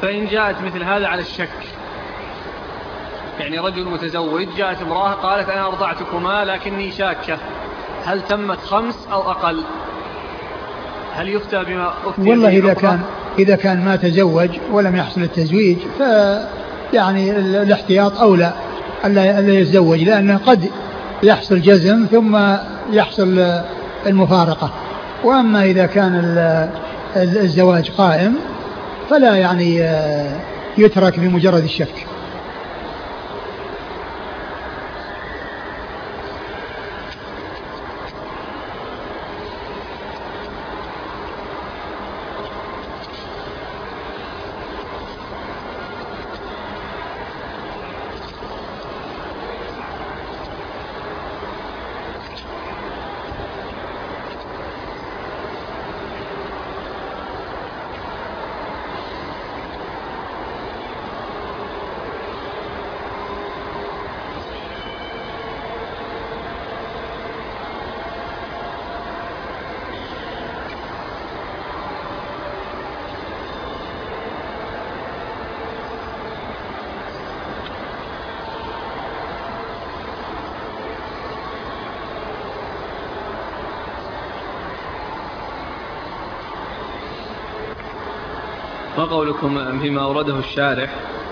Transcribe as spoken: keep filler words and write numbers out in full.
فإن جاءت مثل هذا على الشك، يعني رجل متزوج جاءت امرأة قالت أنا أرضعتكما لكني شاكة، هل تمت خمس أو أقل؟ هل يفتى بما أفتي؟ والله إذا كان إذا كان ما تزوج ولم يحصل التزويج ف يعني الاحتياط أولى ألا ألا يتزوج، لأنه قد يحصل جزم ثم يحصل المفارقة. وأما إذا كان الزواج قائم فلا يعني يترك بمجرد الشك. ما قولكم فيما أورده الشارح